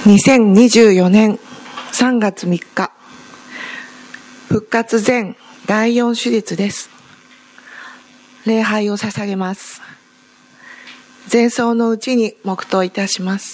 2024年3月3日、復活前第4手術です。礼拝を捧げます。前奏のうちに黙祷いたします。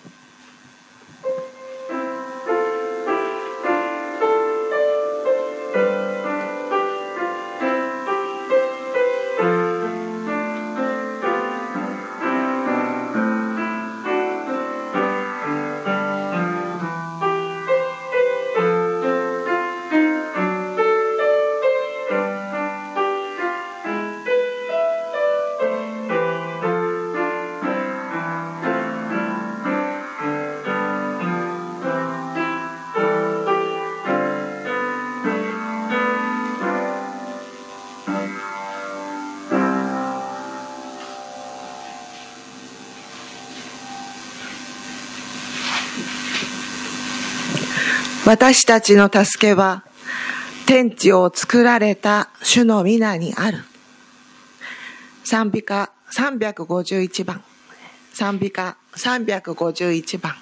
私たちの助けは天地を作られた主の皆にある。賛美歌351番。賛美歌351番。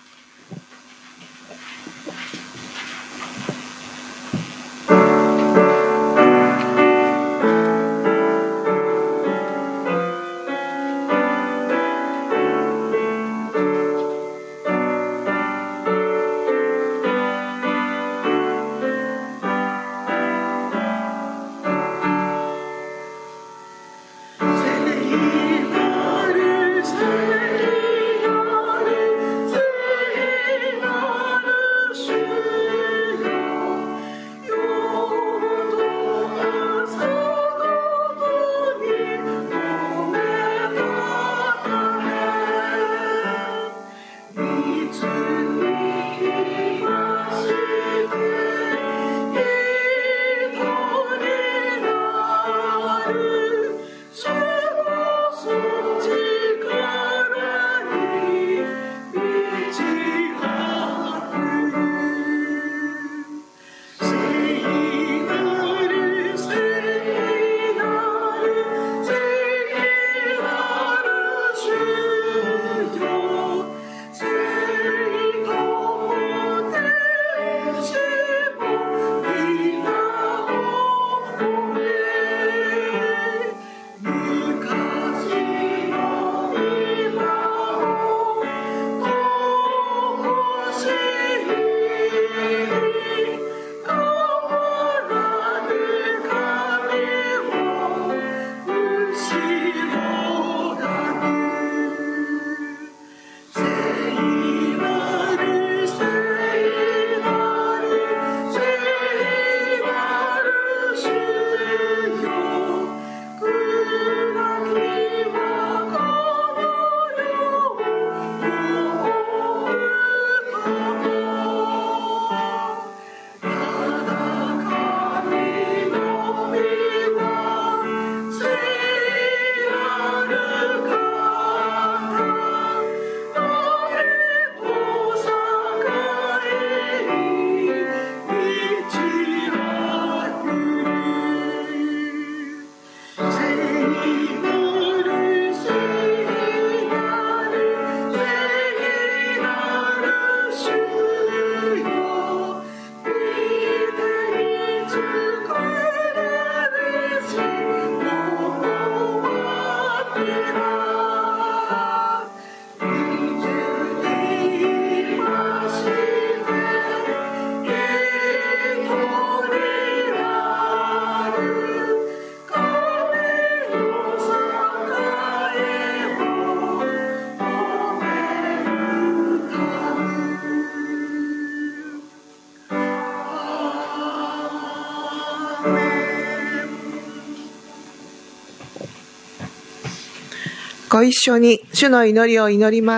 ご一緒に主の祈りを祈ります。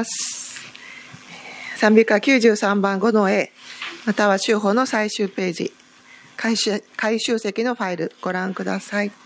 賛美歌93番5の A、 または修法の最終ページ、回収席のファイルご覧ください。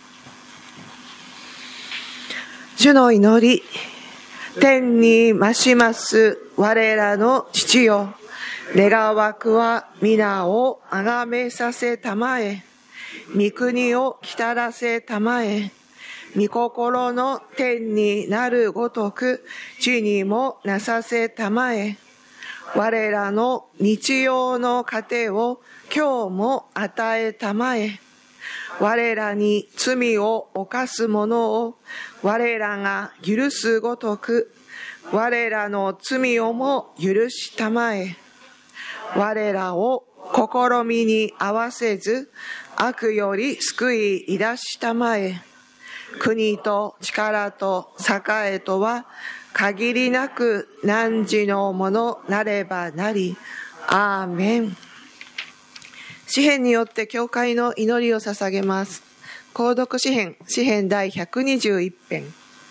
主の祈り。天に増します我らの父よ、願わくは皆をあがめさせたまえ、御国をきたらせたまえ、御心の天になるごとく地にもなさせたまえ。 我らの日曜の糧を今日も与えたまえ。我らに罪を犯す者を我らが許すごとく、我らの罪をも許したまえ。我らを試みに合わせず、悪より救い出したまえ。国と力と栄とは限りなく汝のものなればなり。アーメン。詩編によって教会の祈りを捧げます。購読詩編、詩編第121編。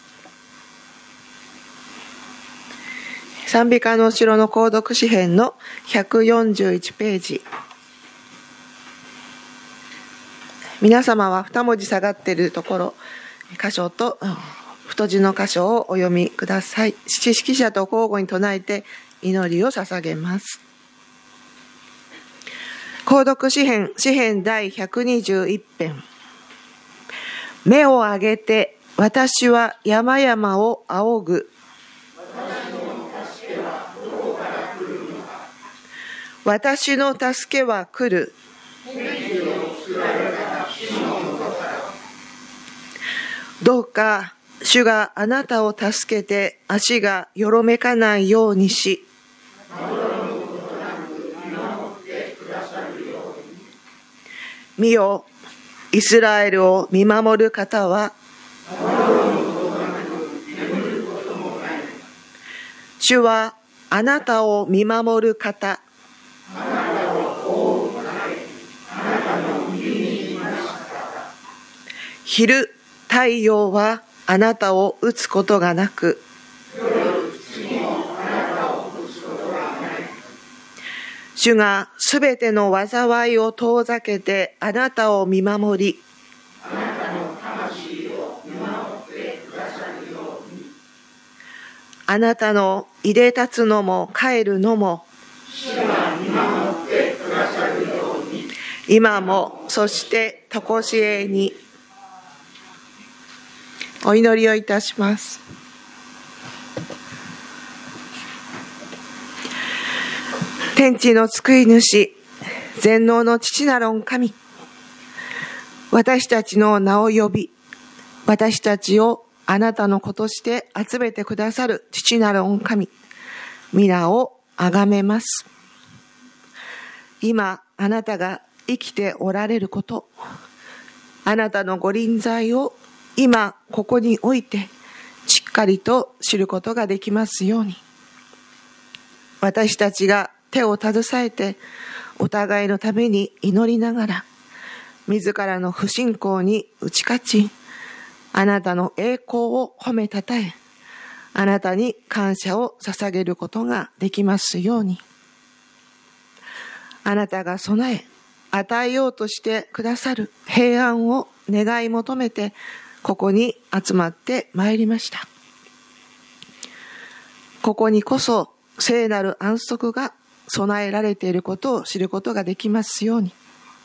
賛美歌の後ろの購読詩編の141ページ。皆様は2文字下がっているところ、箇所と太字の箇所をお読みください。指揮者と交互に唱えて祈りを捧げます。購読詩編、詩編第121編。目を上げて私は山々を仰ぐ。私の助けは来る。どうか主があなたを助けて足がよろめかないようにし、見よ、イスラエルを見守る方は、主はあなたを見守る方。昼、太陽はあなたを打つことがなく、主がすべての災いを遠ざけてあなたを見守り、あなたのいで立つのも帰るのも、今もそしてとこしえに。お祈りをいたします。天地の救い主、全能の父なる御神、私たちの名を呼び、私たちをあなたの子として集めてくださる父なる御神、皆をあがめます。今あなたが生きておられること、あなたのご臨在を今ここにおいてしっかりと知ることができますように、私たちが手を携えてお互いのために祈りながら、自らの不信仰に打ち勝ち、あなたの栄光を褒めたたえ、あなたに感謝を捧げることができますように、あなたが備え与えようとしてくださる平安を願い求めてここに集まってまいりました。ここにこそ聖なる安息が備えられていることを知ることができますように、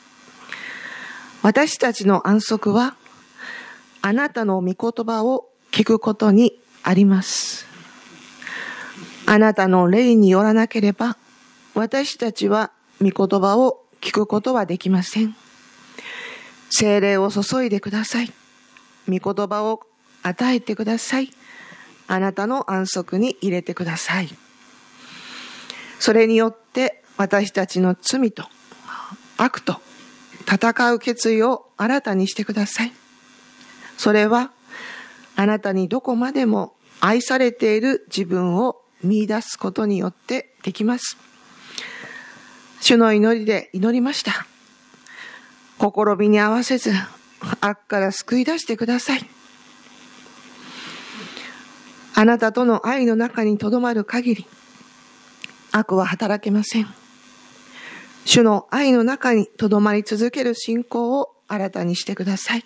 私たちの安息はあなたの御言葉を聞くことにあります。あなたの霊によらなければ私たちは御言葉を聞くことはできません。聖霊を注いでください。御言葉を与えてください。あなたの安息に入れてください。それによって私たちの罪と悪と戦う決意を新たにしてください。それはあなたにどこまでも愛されている自分を見出すことによってできます。主の祈りで祈りました。試みに合わせず悪から救い出してください。あなたとの愛の中にとどまる限り悪は働けません。主の愛の中にとどまり続ける信仰を新たにしてください。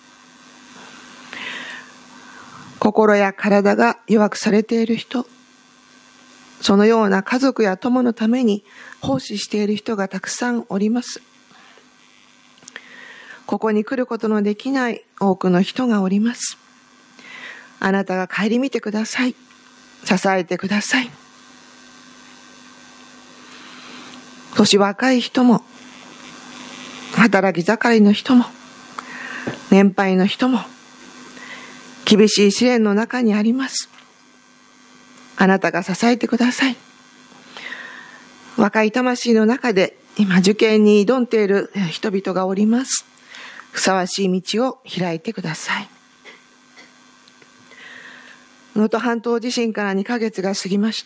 心や体が弱くされている人、そのような家族や友のために奉仕している人がたくさんおります。ここに来ることのできない多くの人がおります。あなたが顧みてください。支えてください。 年若い人も、働き盛りの人も、年配の人も、厳しい試練の中にあります。あなたが支えてください。若い魂の中で今受験に挑んでいる人々がおります。ふさわしい道を開いてください。能登半島地震から2ヶ月が過ぎました。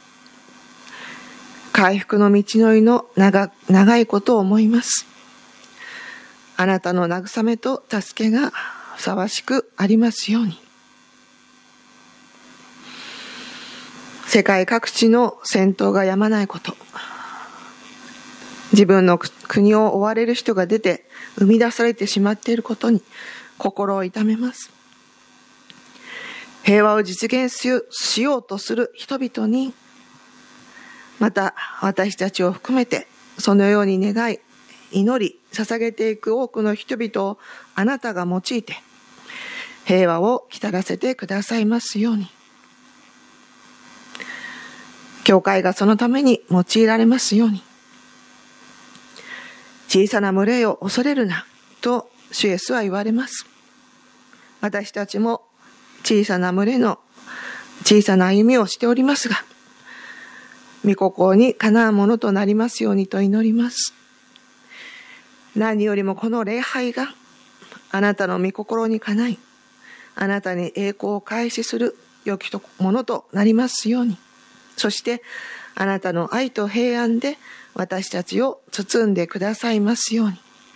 回復の道のりの長いことを思います。あなたの慰めと助けがふさわしくありますように。世界各地の戦闘がやまないこと、自分の国を追われる人が出て生み出されてしまっていることに心を痛めます。平和を実現しようとする人々に、また私たちを含めてそのように願い、祈り、捧げていく多くの人々をあなたが用いて平和をきたらせてくださいますように。教会がそのために用いられますように。小さな群れを恐れるなと主イエスは言われます。私たちも小さな群れの小さな歩みをしておりますが、御心にかなうものとなりますようにと祈ります。何よりもこの礼拝があなたの御心にかない、あなたに栄光を開始する良きものとなりますように。そしてあなたの愛と平安で私たちを包んでくださいますように。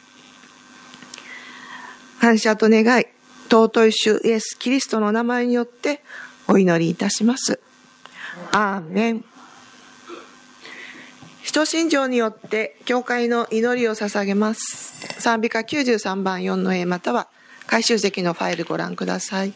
感謝と願い、尊い主イエス・キリストの名前によってお祈りいたします。アーメン。使徒信条によって教会の祈りを捧げます。賛美歌93番4の A または回収席のファイルご覧ください。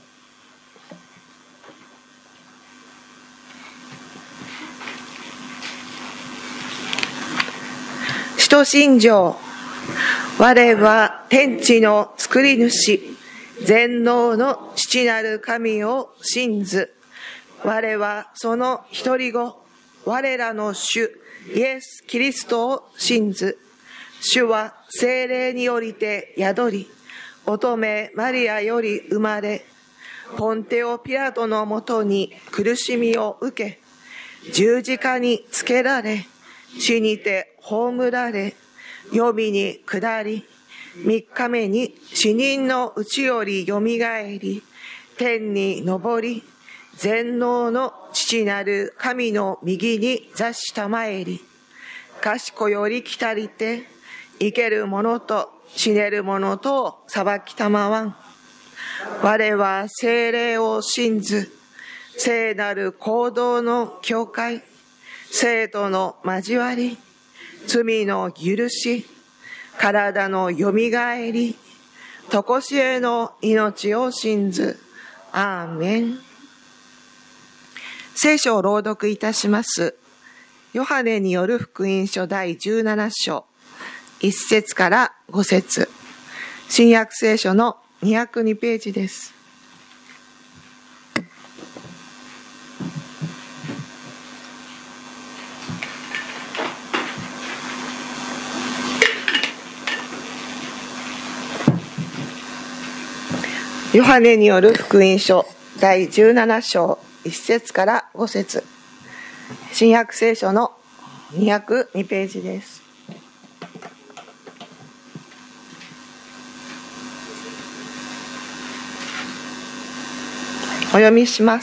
使徒信条。我は天地の作り主、全能の父なる神を信ず。我はその一人子、我らの主イエス・キリストを信ず。主は聖霊によりて宿り、乙女マリアより生まれ、ポンテオ・ピラトのもとに苦しみを受け、十字架につけられ、死にて葬られ、黄泉に下り、三日目に死人のうちよりよみがえり、天に昇り、全能の父なる神の右に座したまえり、賢より来たりて、生ける者と死ねる者とを裁きたまわん。我は聖霊を信ず、聖なる行動の教会、生徒の交わり、罪の許し、体のよみがえり、とこしえの命を信ず。アーメン。聖書を朗読いたします。ヨハネによる福音書第17章、1節から5節。新約聖書の202ページです。ヨハネによる福音書第17章1節から5節。新約聖書の202ページです。お読みします。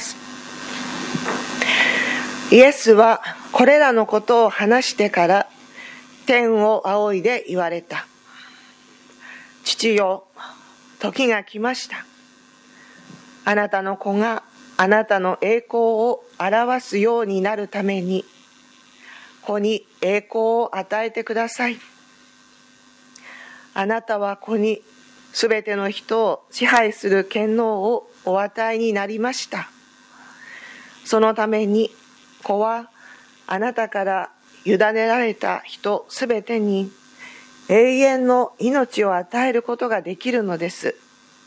イエスはこれらのことを話してから天を仰いで言われた。父よ、時が来ました。あなたの子があなたの栄光を表すようになるために、子に栄光を与えてください。あなたは子にすべての人を支配する権能をお与えになりました。そのために子はあなたから委ねられた人すべてに永遠の命を与えることができるのです。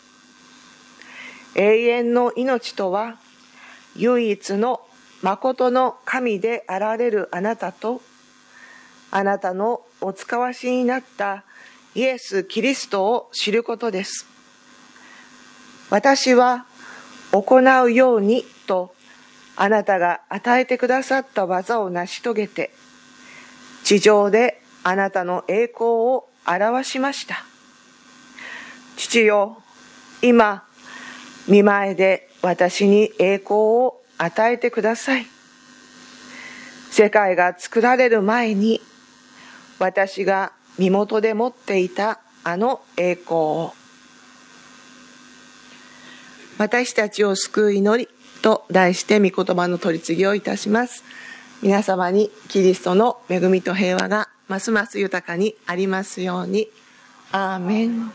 永遠の命とは、唯一の誠の神であられるあなたと、 あなたのお使わしになったイエス・キリストを知ることです。私は行うようにとあなたが与えてくださった技を成し遂げて、地上であなたの栄光を表しました。父よ、今、御前で私に栄光を与えてください。世界が作られる前に、私が身元で持っていたあの栄光を。私たちを救う祈りと題して御言葉の取り次ぎをいたします。皆様にキリストの恵みと平和がますます豊かにありますように。アーメン。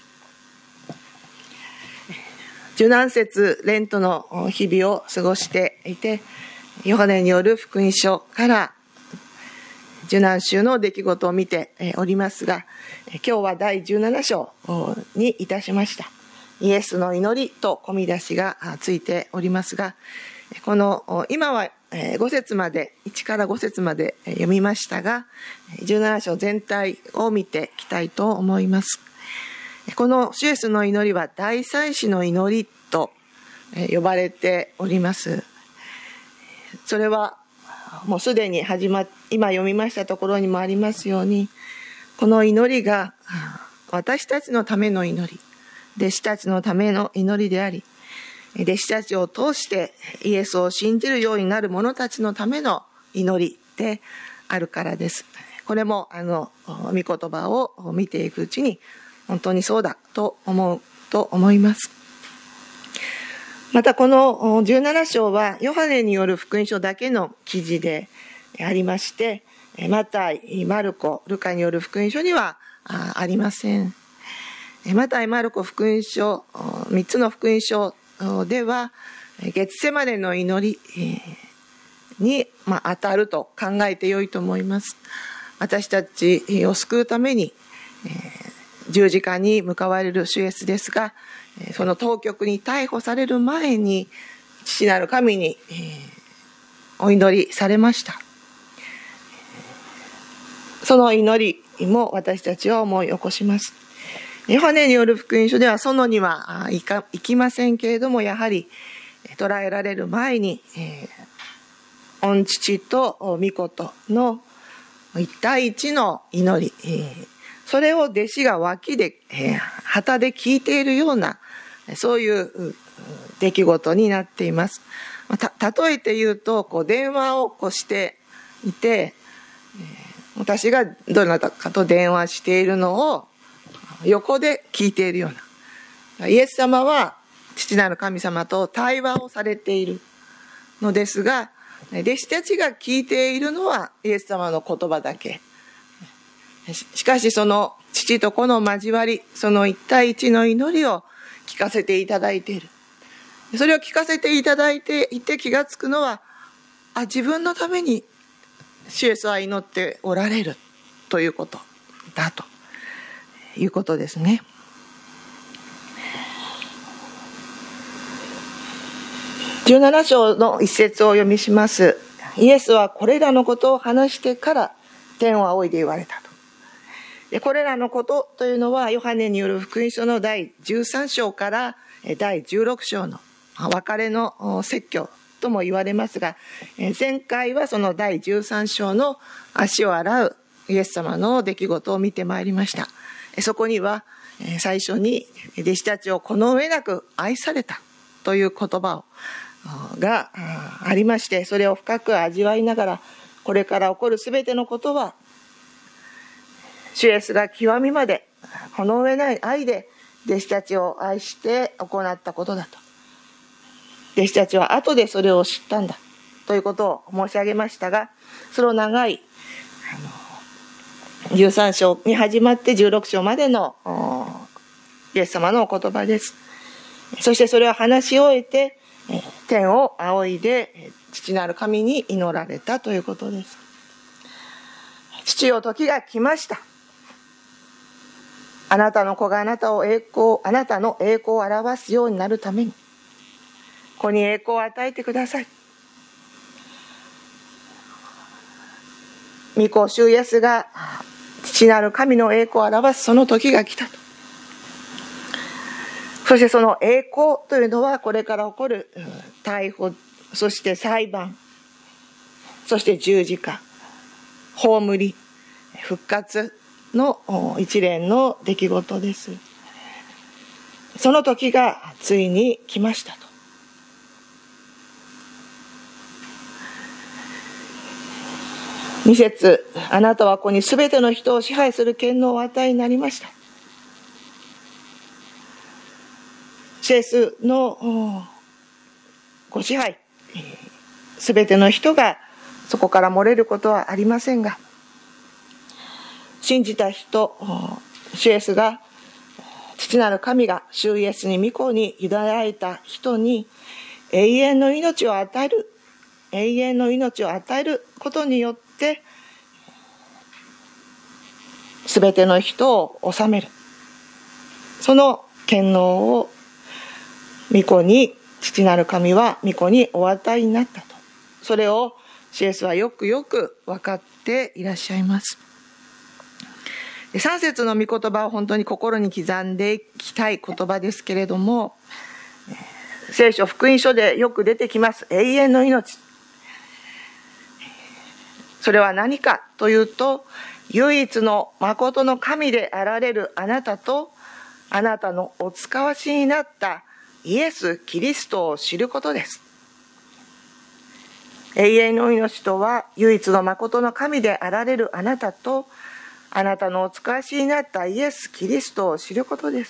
受難節レントの日々を過ごしていて、ヨハネによる福音書から受難週の出来事を見ておりますが、今日は第17章にいたしました。イエスの祈りと込み出しがついておりますが、この今は5節まで、1から5節まで読みましたが、17章全体を見ていきたいと思います。この主イエスの祈りは大祭司の祈りと呼ばれております。それはもうすでに今読みましたところにもありますように、この祈りが私たちのための祈り、弟子たちのための祈りであり、弟子たちを通してイエスを信じるようになる者たちのための祈りであるからです。これも御言葉を見ていくうちに本当にそうだと思います。またこの17章はヨハネによる福音書だけの記事でありまして、マタイ、マルコ、ルカによる福音書にはありません。マタイ、マルコ福音書、3つの福音書ではゲッセマネの祈りに当たると考えてよいと思います。私たちを救うために十字架に向かわれる主イエスですが、その当局に逮捕される前に父なる神にお祈りされました。その祈りも私たちは思い起こします。ヨハネによる福音書ではそのには行きませんけれども、やはり捕らえられる前に御父と御子との一対一の祈り、それを弟子が脇で旗で聞いているような、そういう出来事になっています。例えて言うと、電話をしていて、私がどなたかと電話しているのを横で聞いているような。イエス様は父なる神様と対話をされているのですが、弟子たちが聞いているのはイエス様の言葉だけ。しかしその父と子の交わり、その一対一の祈りを聞かせていただいている。それを聞かせていただいていて気がつくのは、自分のために主イエスは祈っておられるということだということですね。17章の一節を読みします。イエスはこれらのことを話してから天を仰いで言われたと。でこれらのことというのはヨハネによる福音書の第13章から第16章の別れの説教とも言われますが、前回はその第13章の足を洗うイエス様の出来事を見てまいりました。そこには最初に弟子たちをこの上なく愛されたという言葉がありまして、それを深く味わいながら、これから起こるすべてのことは主イエスが極みまでこの上ない愛で弟子たちを愛して行ったことだと。弟子たちは後でそれを知ったんだということを申し上げましたが、その長い13章に始まって16章までのイエス様のお言葉です。そしてそれを話し終えて天を仰いで父なる神に祈られたということです。父よ、時が来ました。あなたの子があなたの栄光を表すようになるために子に栄光を与えてください。 御子主イエスが父なる神の栄光を表すその時が来たと。そしてその栄光というのはこれから起こる逮捕、そして裁判、そして十字架、葬り、復活の一連の出来事です。その時がついに来ましたと。2節、あなたはここにすべての人を支配する権能を与えになりました。シエスのご支配、すべての人がそこから漏れることはありませんが、信じた人、主イエスが、父なる神が主イエスに御子に委ねられた人に永遠の命を与える、永遠の命を与えることによって、すべての人を治める。その権能を御子に、父なる神は御子にお与えになったと。それをシエスはよくよく分かっていらっしゃいます。3節の御言葉は本当に心に刻んでいきたい言葉ですけれども、聖書福音書でよく出てきます永遠の命。それは何かというと、唯一の誠の神であられるあなたと、あなたのお使わしになったイエス・キリストを知ることです。永遠の命とは、唯一の誠の神であられるあなたと、あなたのお使わしになったイエス・キリストを知ることです。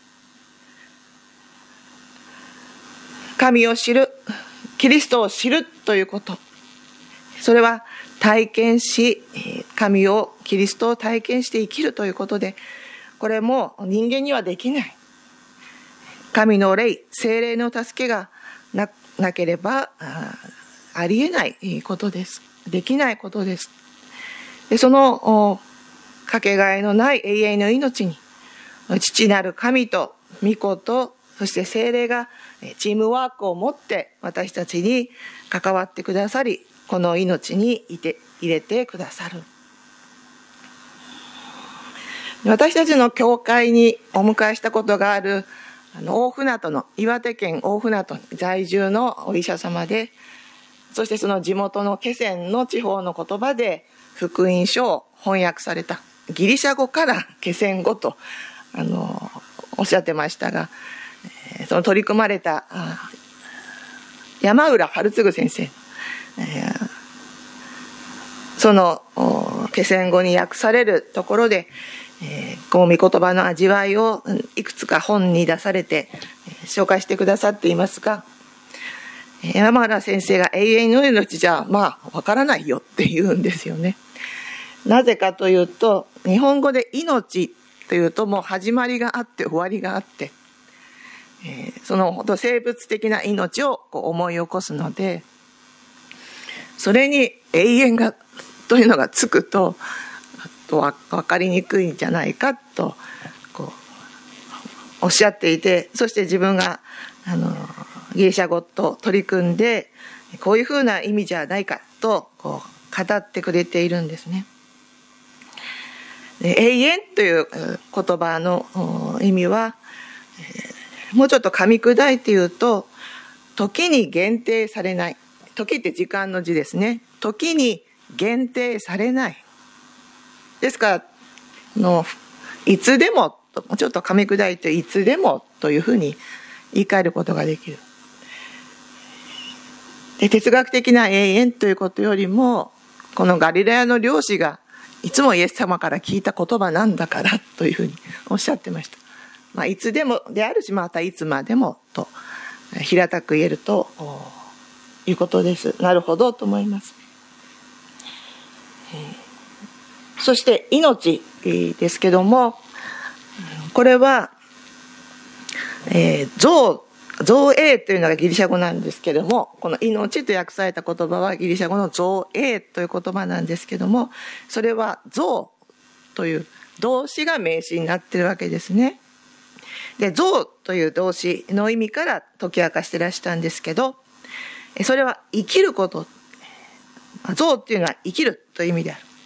神を知る、キリストを知るということ。それは体験し、神を、キリストを体験して生きるということで、これも人間にはできない。神の霊、聖霊の助けがなければありえないことです。できないことです。で、そのかけがえのない永遠の命に、父なる神と御子と、そして聖霊がチームワークを持って私たちに関わってくださり、この命に入れてくださる。私たちの教会にお迎えしたことがある大船渡の、岩手県大船渡在住のお医者様で、そしてその地元の気仙の地方の言葉で福音書を翻訳された、ギリシャ語から気仙語とおっしゃってましたが、その取り組まれた山浦春次先生、その気仙語に訳されるところで、こう御言葉の味わいをいくつか本に出されて紹介してくださっていますが、山原先生が永遠の命じゃわからないよって言うんですよね。なぜかというと、日本語で命というともう始まりがあって終わりがあって、その生物的な命を思い起こすので、それに永遠がというのがつくと分かりにくいんじゃないかとおっしゃっていて、そして自分がギリシャ語と取り組んで、こういうふうな意味じゃないかと語ってくれているんですね。永遠という言葉の意味は、もうちょっと噛み砕いて言うと、時に限定されない。時って時間の字ですね。時に限定されない。ですからいつでも、ちょっと噛み砕いていつでもというふうに言い換えることができる。で、哲学的な永遠ということよりも、このガリラヤの漁師がいつもイエス様から聞いた言葉なんだからというふうにおっしゃってました。いつでもであるし、またいつまでもと平たく言えるということです。なるほどと思います。そして命ですけども、これは造営というのがギリシャ語なんですけども、この命と訳された言葉はギリシャ語の造営という言葉なんですけども、それは造という動詞が名詞になっているわけですね。で、造という動詞の意味から解き明かしてらしたんですけど、それは生きること。造っていうのは生きるという意味である。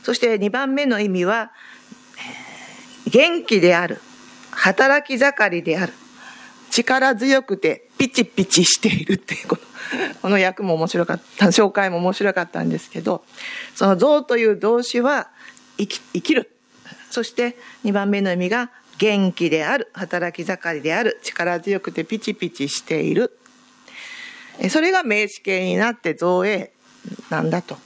そして2番目の意味は、元気である、働き盛りである、力強くてピチピチしているっていうこの訳も面白かった、紹介も面白かったんですけど、その像という動詞は生きる。そして2番目の意味が元気である、働き盛りである、力強くてピチピチしている。それが名詞形になって造営なんだと。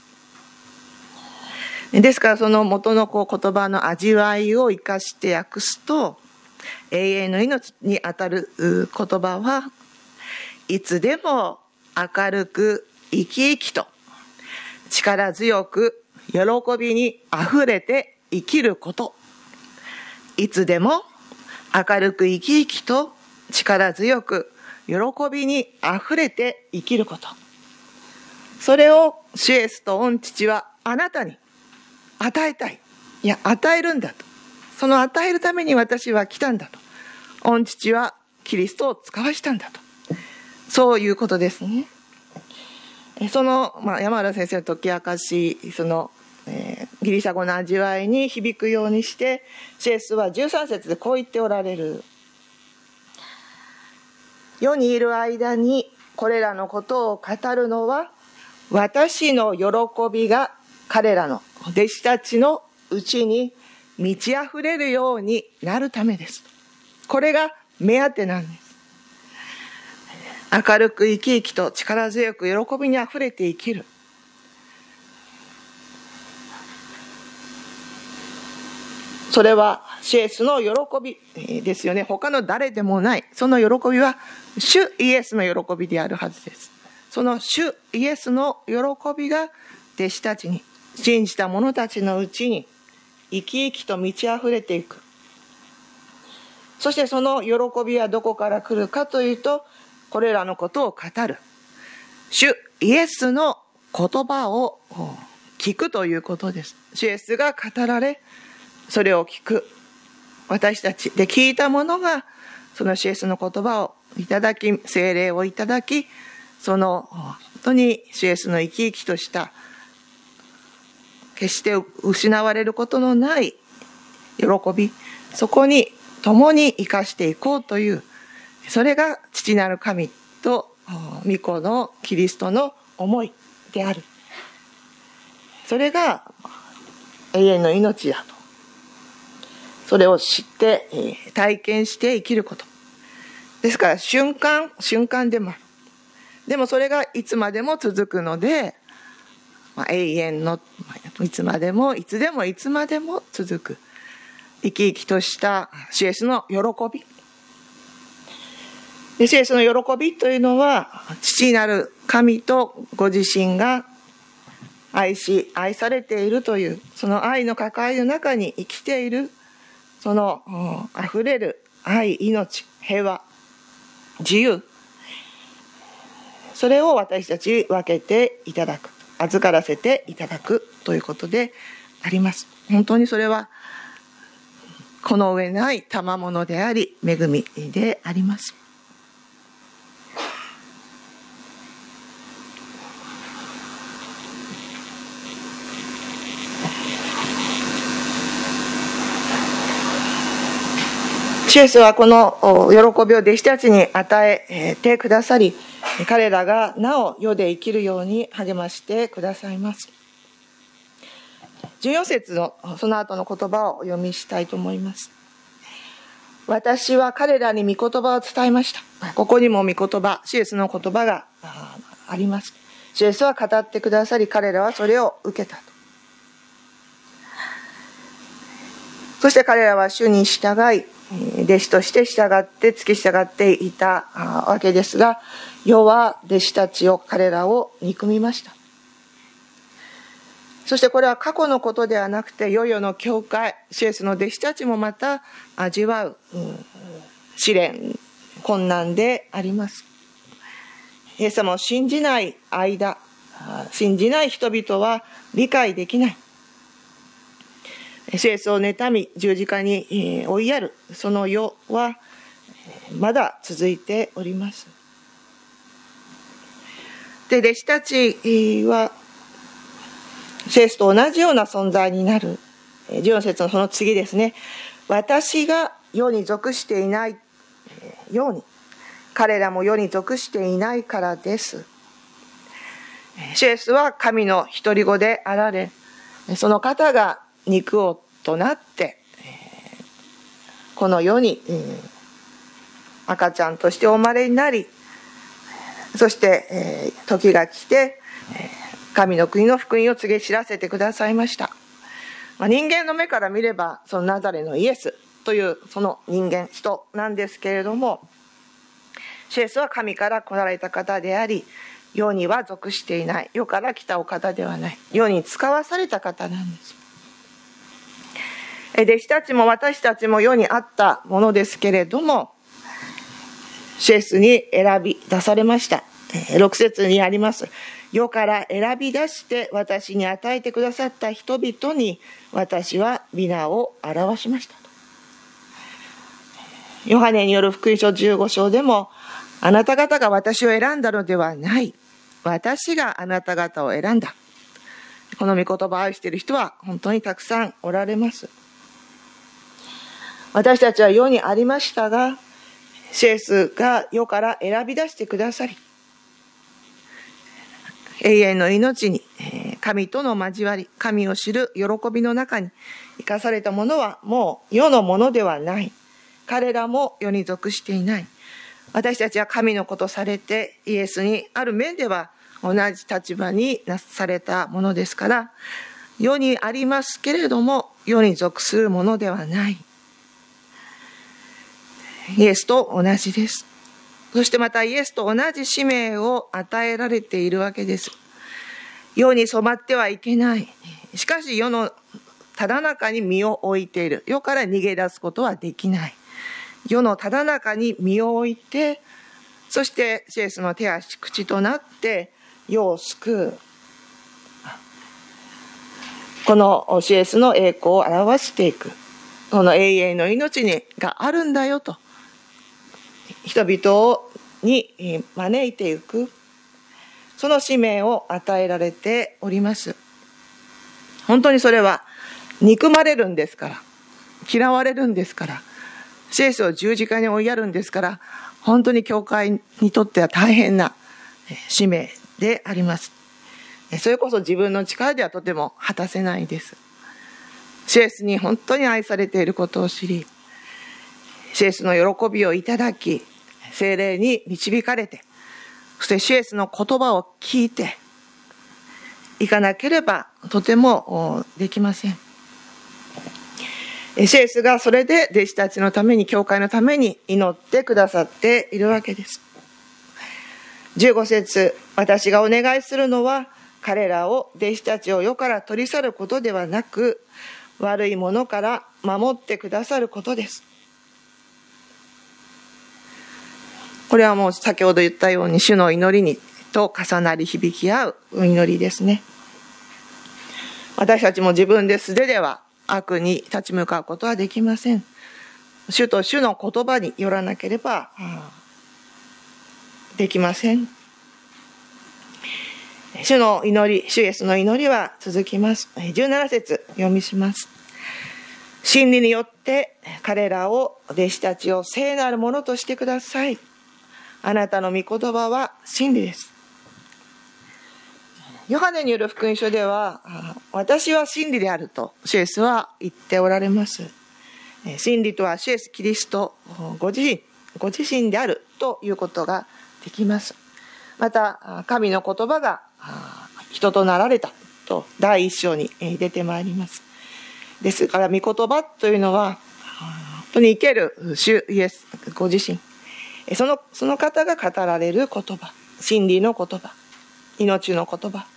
ですからその元の言葉の味わいを生かして訳すと、永遠の命にあたる言葉は、いつでも明るく生き生きと力強く喜びにあふれて生きること。いつでも明るく生き生きと力強く喜びにあふれて生きること。それを主イエスと御父はあなたに与えたい。いや、与えるんだと。その与えるために私は来たんだと。御父はキリストを使わしたんだと。そういうことですね。その、山原先生の解き明かし、ギリシャ語の味わいに響くようにして、主イエスは13節でこう言っておられる。世にいる間にこれらのことを語るのは、私の喜びが彼らの弟子たちのうちに満ち溢れるようになるためです。これが目当てなんです。明るく生き生きと力強く喜びにあふれて生きる。それは主イエスの喜びですよね。他の誰でもない。その喜びは主イエスの喜びであるはずです。その主イエスの喜びが弟子たちに、信じた者たちのうちに生き生きと満ち溢れていく。そしてその喜びはどこから来るかというと、これらのことを語る主イエスの言葉を聞くということです。主イエスが語られ、それを聞く私たちで、聞いた者がその主イエスの言葉をいただき、聖霊をいただき、その本当に主イエスの生き生きとした決して失われることのない喜び、そこに共に生かしていこうという、それが父なる神と御子のキリストの思いである。それが永遠の命だと。それを知って体験して生きること。ですから瞬間でもある。でもそれがいつまでも続くので、永遠のいつまでもいつでもいつまでも続く生き生きとした主イエスの喜び。で、主イエスの喜びというのは、父なる神とご自身が愛し愛されているという、その愛の関わりの中に生きている、そのあふれる愛、命、平和、自由、それを私たち分けていただく、預からせていただくということであります。本当にそれはこの上ない賜物であり、恵みであります。主イエスはこの喜びを弟子たちに与えてくださり、彼らがなお世で生きるように励ましてくださいます。14節のその後の言葉をお読みしたいと思います。私は彼らに御言葉を伝えました。ここにも御言葉、主イエスの言葉があります。主イエスは語ってくださり、彼らはそれを受けたと。そして彼らは主に従い、弟子として従って付き従っていたわけですが、世は弟子たちを、彼らを憎みました。そしてこれは過去のことではなくて、世々の教会、主イエスの弟子たちもまた味わう試練、困難であります。イエス様を信じない間、信じない人々は理解できない。主イエスを妬み十字架に追いやるその世はまだ続いております。で、弟子たちはシエスと同じような存在になる。14節のその次ですね。私が世に属していないように、彼らも世に属していないからです。シエスは神の独り子であられ、その方が肉をとなって、この世に赤ちゃんとしてお生まれになり、そして時が来て神の国の福音を告げ知らせてくださいました。人間の目から見ればそのナザレのイエスというその人間人なんですけれども、シエスは神から来られた方であり、世には属していない、世から来たお方ではない、世に使わされた方なんです。弟子たちも私たちも世にあったものですけれども、シエスに選び出されました。6節にあります。世から選び出して私に与えてくださった人々に私は皆を表しました。ヨハネによる福音書15章でも、あなた方が私を選んだのではない、私があなた方を選んだ。この御言葉を愛している人は本当にたくさんおられます。私たちは世にありましたが、シエスが世から選び出してくださり、永遠の命に神との交わり、神を知る喜びの中に生かされた者はもう世のものではない。彼らも世に属していない。私たちは神の子とされて、イエスにある面では同じ立場になされたものですから、世にありますけれども世に属するものではない。イエスと同じです。そしてまたイエスと同じ使命を与えられているわけです。世に染まってはいけない。しかし世のただ中に身を置いている。世から逃げ出すことはできない。世のただ中に身を置いて、そしてシエスの手足口となって世を救う。このシエスの栄光を表していく。この永遠の命があるんだよと。人々に招いていく、その使命を与えられております。本当にそれは憎まれるんですから、嫌われるんですから、シエスを十字架に追いやるんですから、本当に教会にとっては大変な使命であります。それこそ自分の力ではとても果たせないです。シエスに本当に愛されていることを知り、シエスの喜びをいただき、聖霊に導かれて、そしてシエスの言葉を聞いていかなければとてもできません。シエスがそれで弟子たちのために、教会のために祈ってくださっているわけです。15節、私がお願いするのは、彼らを、弟子たちを世から取り去ることではなく、悪いものから守ってくださることです。これはもう先ほど言ったように主の祈りにと重なり響き合う祈りですね。私たちも自分で素手では悪に立ち向かうことはできません。主と主の言葉によらなければできません。主の祈り、主イエスの祈りは続きます。17節読みします。真理によって彼らを、弟子たちを聖なるものとしてください。あなたの御言葉は真理です。ヨハネによる福音書では、私は真理であるとシエスは言っておられます。真理とはシエス・キリストご自身であるということができます。また神の言葉が人となられたと第一章に出てまいります。ですから御言葉というのは本当に生ける主イエスご自身、その方が語られる言葉、真理の言葉、命の言葉、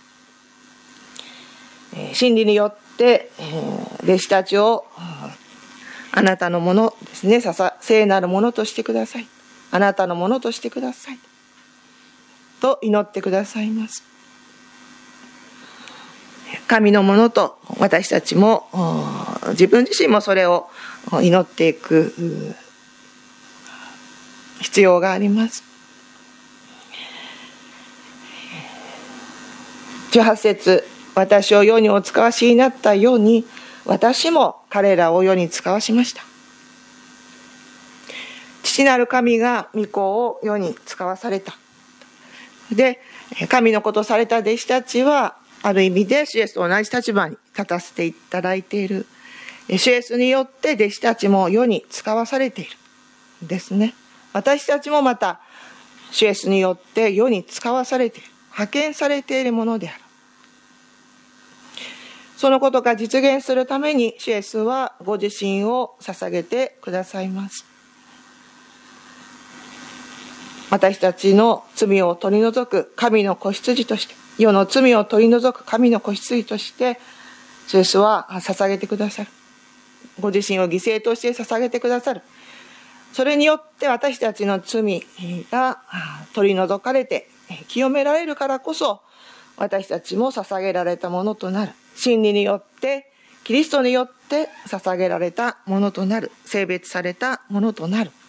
真理によって弟子たちをあなたのものですね、聖なるものとしてください、あなたのものとしてくださいと祈ってくださいます。神のものと私たちも自分自身もそれを祈っていく必要があります。18節、 私を世にお使わしになったように、私も彼らを世に使わしました。父なる神が御子を世に使わされた。で、神のことされた弟子たちは、ある意味で主イエスと同じ立場に立たせていただいている。主イエスによって弟子たちも世に使わされているんですね。私たちもまた主イエスによって世に使わされている、派遣されているものである。そのことが実現するために主イエスはご自身を捧げてくださいます。私たちの罪を取り除く神の子羊として、世の罪を取り除く神の子羊として主イエスは捧げてくださる。ご自身を犠牲として捧げてくださる。それによって私たちの罪が取り除かれて清められるからこそ、私たちも捧げられたものとなる。真理によってキリストによって捧げられたものとなる。聖別されたものとなる。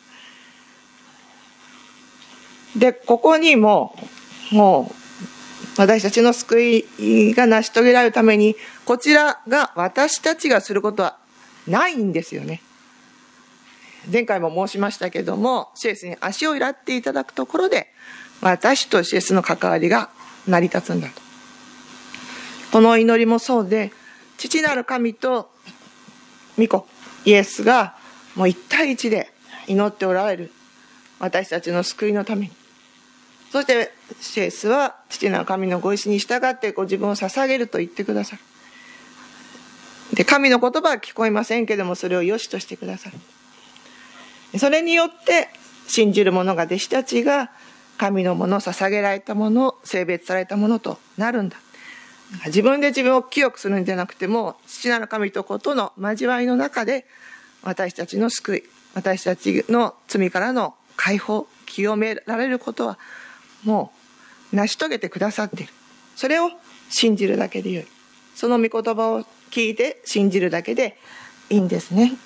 で、ここにもう私たちの救いが成し遂げられるために、こちらが私たちがすることはないんですよね。前回も申しましたけども、主イエスに足を洗っていただくところで、私と主イエスの関わりが成り立つんだと。この祈りもそうで、父なる神と御子イエスがもう一対一で祈っておられる、私たちの救いのために。そして主イエスは父なる神のご意志に従ってご自分を捧げると言ってくださる。で、神の言葉は聞こえませんけども、それを良しとしてくださる。それによって信じる者が、弟子たちが神のもの、捧げられたもの、聖別されたものとなるんだ。自分で自分を清くするんじゃなくても、父なる神と子との交わりの中で私たちの救い、私たちの罪からの解放、清められることはもう成し遂げてくださっている。それを信じるだけでよい。その御言葉を聞いて信じるだけでいいんですね。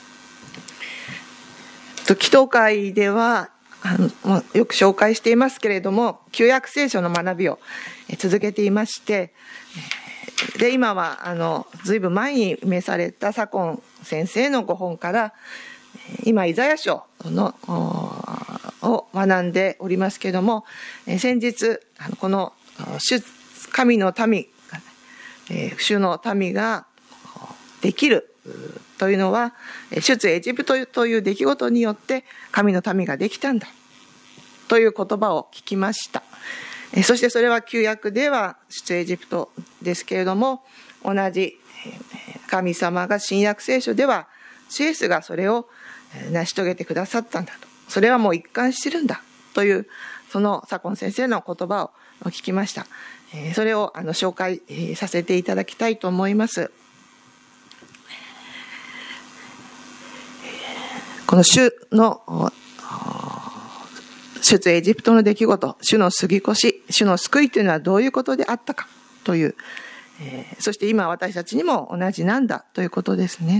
祈祷会ではよく紹介していますけれども、旧約聖書の学びを続けていまして、で今はずいぶん前に召された左近先生のご本から今イザヤ書のを学んでおりますけれども、先日この神の民、主の民ができるというのは、出エジプトという出来事によって神の民ができたんだという言葉を聞きました。そしてそれは旧約では出エジプトですけれども、同じ神様が新約聖書ではイエスがそれを成し遂げてくださったんだと、それはもう一貫してるんだという、その左近先生の言葉を聞きました。それを紹介させていただきたいと思います。この主の出エジプトの出来事、主の過ぎ越し、主の救いというのはどういうことであったかという、そして今私たちにも同じなんだということですね。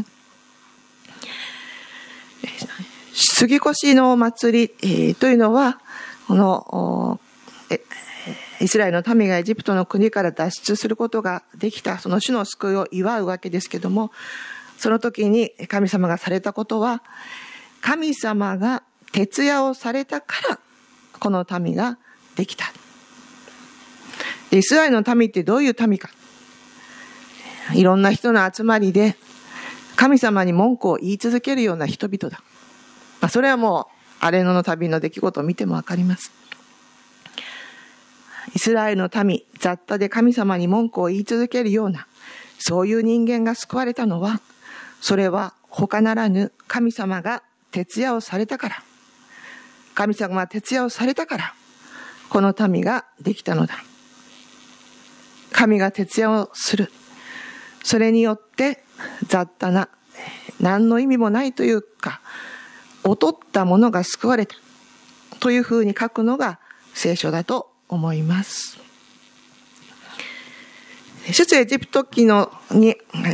過ぎ越しの祭りというのは、このイスラエルの民がエジプトの国から脱出することができた、その主の救いを祝うわけですけども、その時に神様がされたことは、神様が徹夜をされたからこの民ができた。イスラエルの民ってどういう民か。いろんな人の集まりで神様に文句を言い続けるような人々だ。それはもう荒野の旅の出来事を見てもわかります。イスラエルの民、雑多で神様に文句を言い続けるような、そういう人間が救われたのは、それは他ならぬ神様が徹夜をされたから、神様が徹夜をされたからこの民ができたのだ。神が徹夜をする、それによって雑多な何の意味もないというか、劣ったものが救われたというふうに書くのが聖書だと思います。出エジプト記のに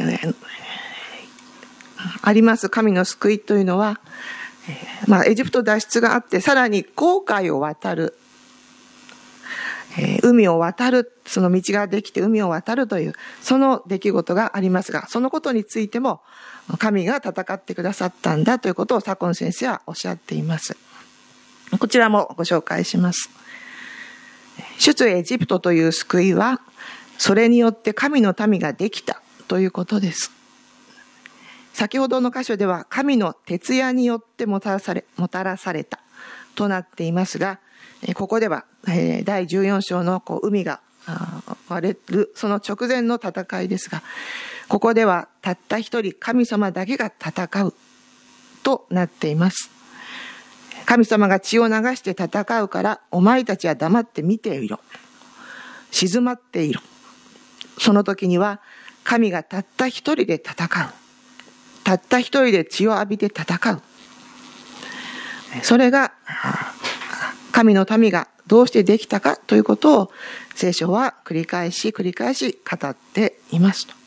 あります神の救いというのは、エジプト脱出があって、さらに紅海を渡る、 海を渡る、その道ができて海を渡るという、その出来事がありますが、そのことについても、神が戦ってくださったんだということを左近先生はおっしゃっています。こちらもご紹介します。出エジプトという救いは、それによって神の民ができたということです。先ほどの箇所では神の徹夜によってもたらされたとなっていますが、ここでは第14章の海が割れるその直前の戦いですが、ここではたった一人神様だけが戦うとなっています。神様が血を流して戦うからお前たちは黙って見ていろ、静まっていろ。その時には神がたった一人で戦う、たった一人で血を浴びて戦う。それが神の民がどうしてできたかということを聖書は繰り返し語っていますと。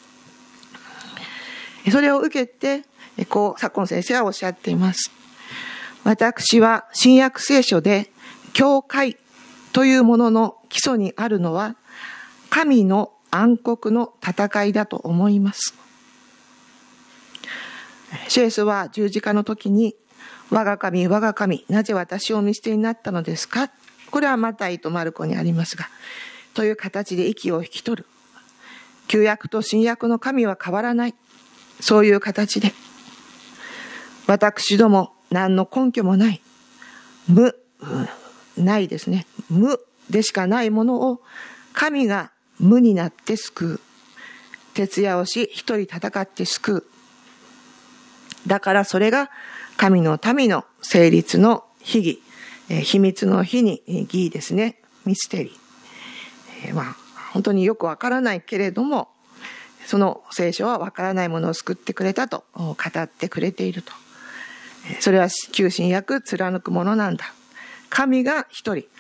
それを受けて左近先生はおっしゃっています。私は新約聖書で教会というものの基礎にあるのは神の暗黒の戦いだと思います。シエスは十字架の時に我が神我が神なぜ私をお見捨てになったのですか、これはマタイとマルコにありますが、という形で息を引き取る。旧約と新約の神は変わらない、そういう形で私ども何の根拠もないないですね、無でしかないものを神が無になって救う。徹夜をし一人戦って救う。だからそれが神の民の成立の秘儀、秘密の秘に儀ですね、ミステリー。本当によくわからないけれども、その聖書はわからないものを救ってくれたと語ってくれていると。それは旧新約貫くものなんだ。神が一人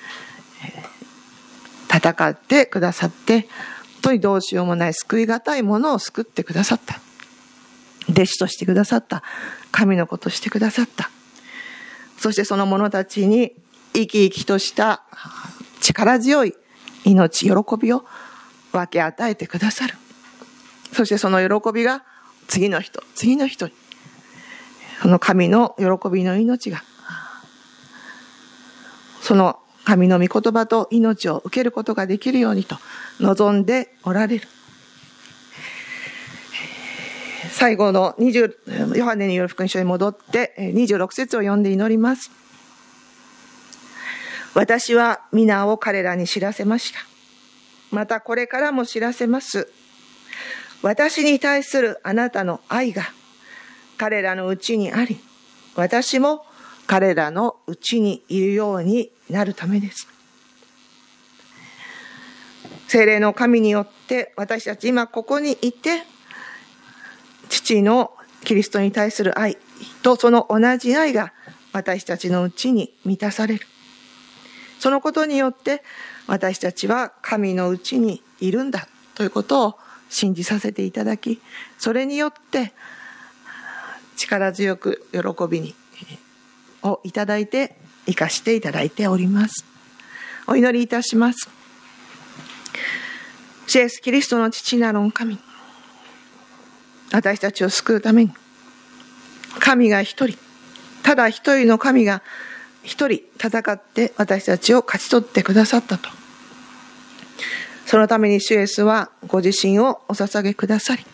戦ってくださって、本当にどうしようもない救いがたいものを救ってくださった。弟子としてくださった。神の子としてくださった。そしてその者たちに生き生きとした力強い命、喜びを分け与えてくださる。そしてその喜びが次の人に、その神の喜びの命が、その神の御言葉と命を受けることができるようにと望んでおられる。最後のヨハネによる福音書に戻って26節を読んで祈ります。私は皆を彼らに知らせました。またこれからも知らせます。私に対するあなたの愛が彼らのうちにあり、私も彼らのうちにいるようになるためです。聖霊の神によって私たち今ここにいて、父のキリストに対する愛とその同じ愛が私たちのうちに満たされる。そのことによって私たちは神のうちにいるんだということを信じさせていただき、それによって力強く喜びをいただいて生かしていただいております。お祈りいたします。主イエスキリストの父なる神、私たちを救うために神が一人、ただ一人の神が一人戦って私たちを勝ち取ってくださったと。そのために主イエスはご自身をお捧げくださり、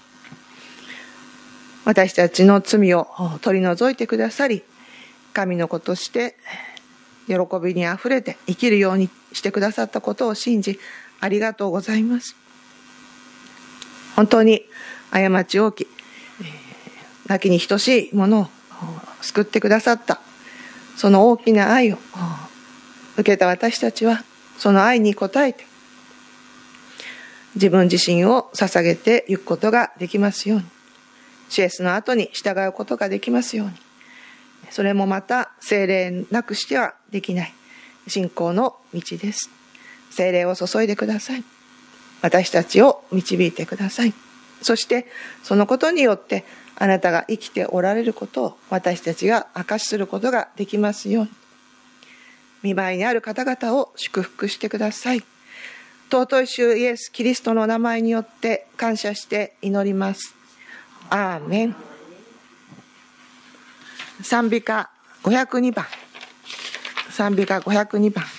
私たちの罪を取り除いてくださり、神の子として喜びにあふれて生きるようにしてくださったことを信じ、ありがとうございます。本当に過ち多き亡きに等しいものを救ってくださった、その大きな愛を受けた私たちは、その愛に応えて自分自身を捧げていくことができますように、主イエスの後に従うことができますように。それもまた聖霊なくしてはできない信仰の道です。聖霊を注いでください。私たちを導いてください。そしてそのことによってあなたが生きておられることを私たちが証しすることができますように。 御前にある方々を祝福してください。尊い主イエス・キリストの名前によって感謝して祈ります。アーメン。賛美歌502番。賛美歌502番。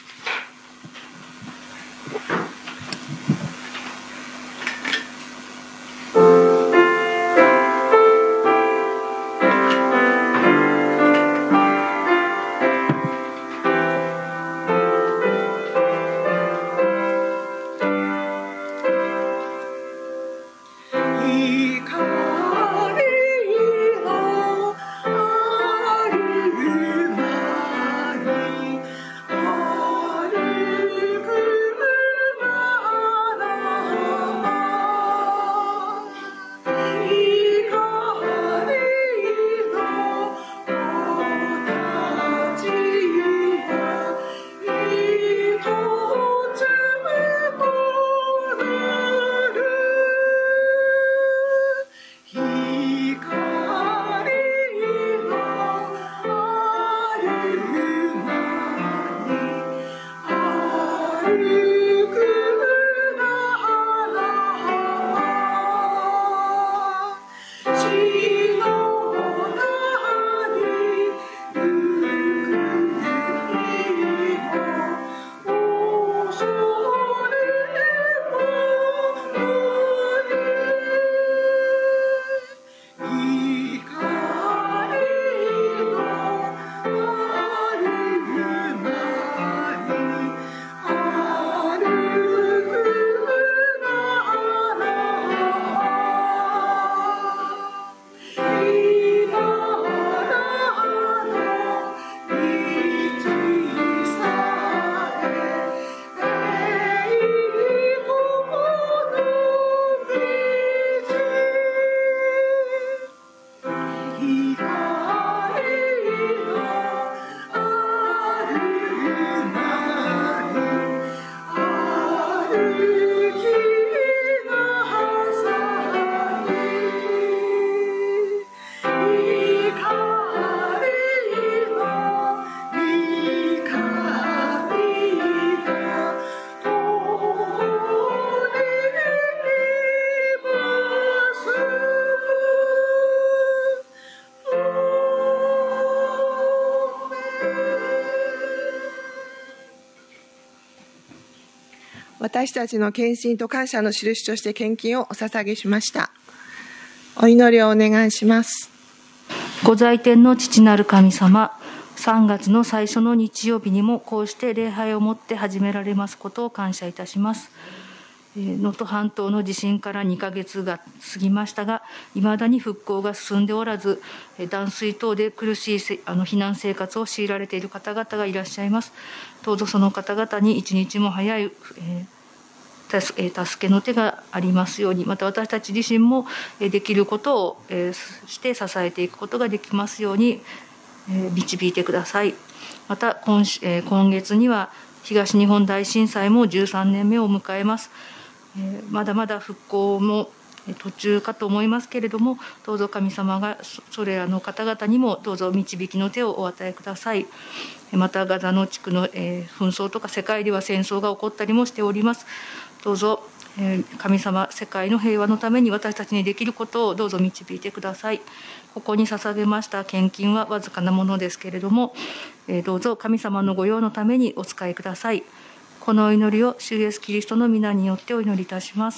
私たちの献身と感謝の印として献金をお捧げしました。お祈りをお願いします。 ご在天の父なる神様、3月の最初の日曜日にもこうして礼拝をもって始められますことを感謝いたします。能登半島の地震から2ヶ月が過ぎましたが、いまだに復興が進んでおらず、断水等で苦しい避難生活を強いられている方々がいらっしゃいます。どうぞその方々に一日も早い助けの手がありますように、また私たち自身もできることをして支えていくことができますように導いてください。また今月には東日本大震災も13年目を迎えます。まだまだ復興も途中かと思いますけれども、どうぞ神様がそれらの方々にもどうぞ導きの手をお与えください。またガザの地区の紛争とか世界では戦争が起こったりもしております。どうぞ神様、世界の平和のために私たちにできることをどうぞ導いてください。ここに捧げました献金はわずかなものですけれども、どうぞ神様の御用のためにお使いください。この祈りを主イエスキリストの皆によってお祈りいたします。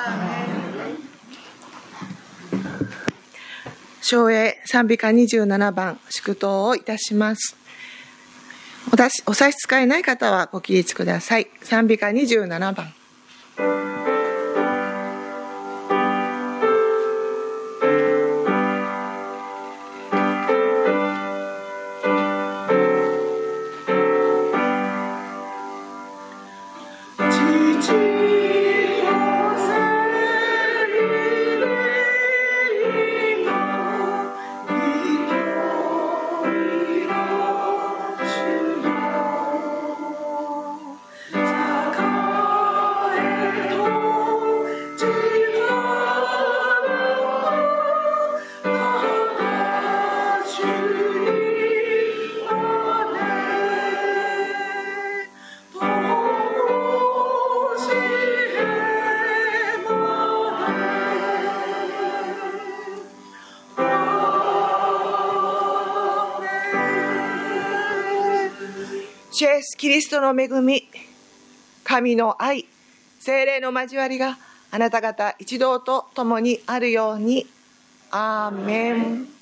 唱詠賛美歌27番祝祷をいたします。お差し支えない方はご起立ください。賛美歌27番。 栄主イエスキリストの恵み、神の愛、聖霊の交わりがあなた方一同と共にあるように。アーメン。